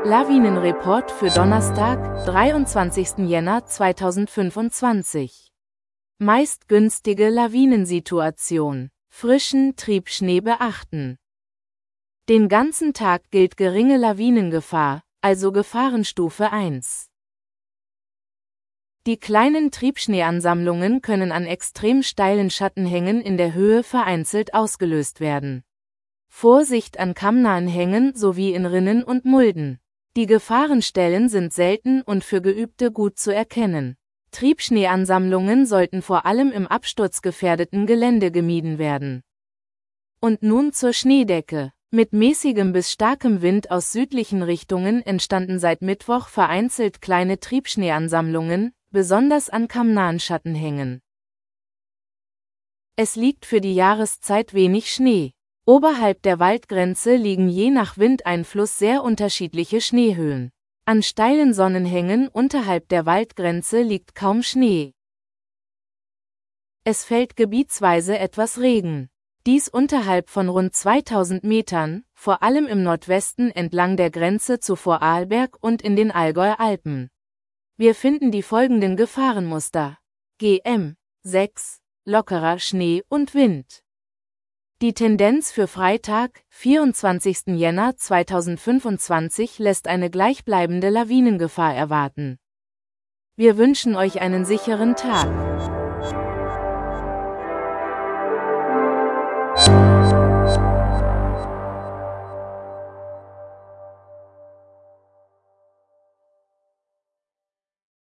Lawinenreport für Donnerstag, 23. Jänner 2025. Meist günstige Lawinensituation. Frischen Triebschnee beachten. Den ganzen Tag gilt geringe Lawinengefahr, also Gefahrenstufe 1. Die kleinen Triebschneeansammlungen können an extrem steilen Schattenhängen in der Höhe vereinzelt ausgelöst werden. Vorsicht an kammnahen Hängen sowie in Rinnen und Mulden. Die Gefahrenstellen sind selten und für Geübte gut zu erkennen. Triebschneeansammlungen sollten vor allem im absturzgefährdeten Gelände gemieden werden. Und nun zur Schneedecke. Mit mäßigem bis starkem Wind aus südlichen Richtungen entstanden seit Mittwoch vereinzelt kleine Triebschneeansammlungen, besonders an kammnahen Schattenhängen. Es liegt für die Jahreszeit wenig Schnee. Oberhalb der Waldgrenze liegen je nach Windeinfluss sehr unterschiedliche Schneehöhen. An steilen Sonnenhängen unterhalb der Waldgrenze liegt kaum Schnee. Es fällt gebietsweise etwas Regen. Dies unterhalb von rund 2000 Metern, vor allem im Nordwesten entlang der Grenze zu Vorarlberg und in den Allgäuer Alpen. Wir finden die folgenden Gefahrenmuster. GM 6, lockerer Schnee und Wind. Die Tendenz für Freitag, 24. Jänner 2025 lässt eine gleichbleibende Lawinengefahr erwarten. Wir wünschen euch einen sicheren Tag.